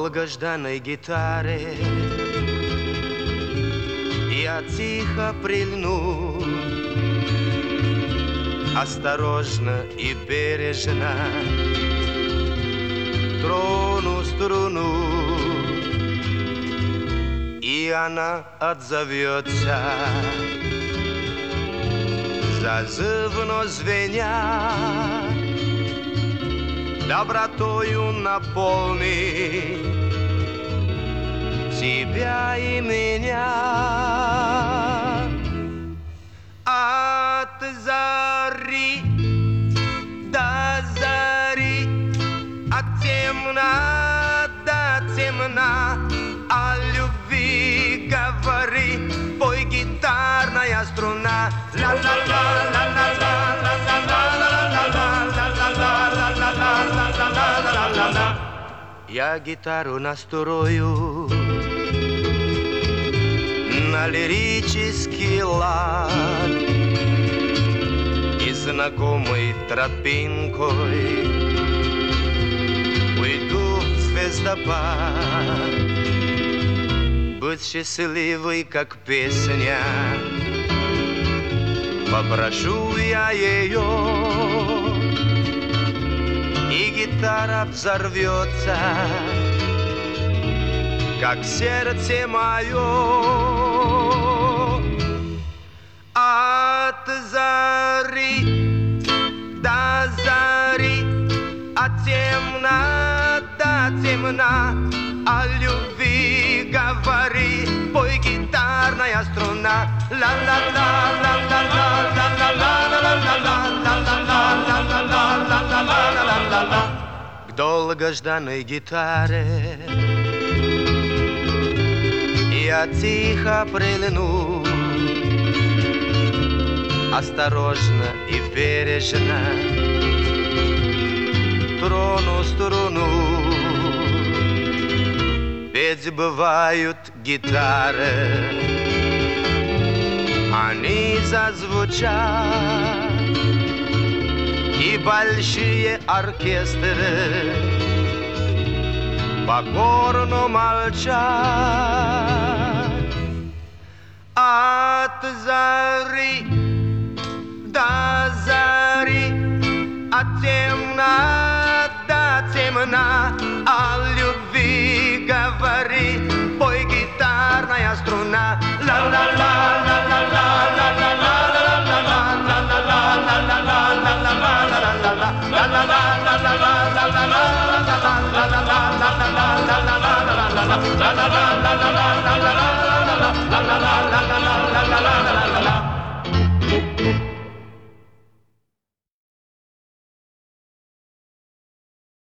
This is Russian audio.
долгожданной гитаре я тихо прильну, осторожно и бережно трону струну, и она отзовется, зазывно звеня, добротою наполни тебя и меня. От зари до зари, от темна до темна, о любви говори, пой гитарная струна. Я гитару настрою на лирический лад и знакомой тропинкой уйду в звездопад. Будь счастливой, как песня, попрошу я ее, и гитара взорвется, как сердце мое. От зари до зари, от темна до темна, о любви говори, пой гитарная струна. К долгожданной гитаре я тихо прильну, осторожно и бережно трону струну. Ведь бывают гитары, они зазвучат, и большие оркестры покорно молчат. От зари до зари, от темна до темна, о любви говори, пой гитарная струна. La